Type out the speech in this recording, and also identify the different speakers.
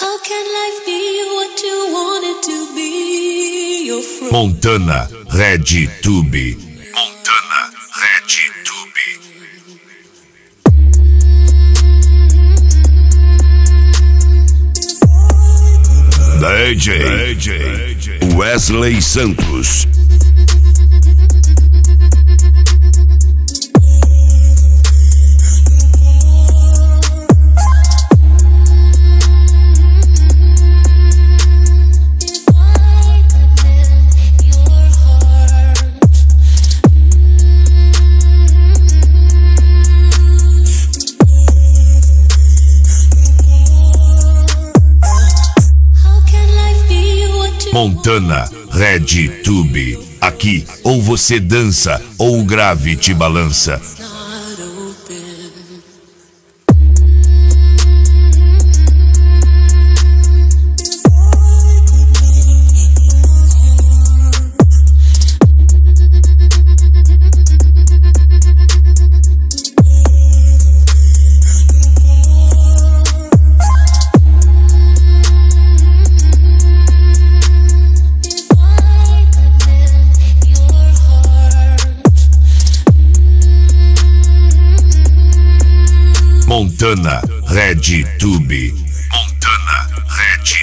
Speaker 1: Montana RedTube. Montana RedTube. DJ Wesley Santos. Montana RedTube. Aqui, ou você dança, ou o grave te balança. Montana RedTube. Montana RedTube.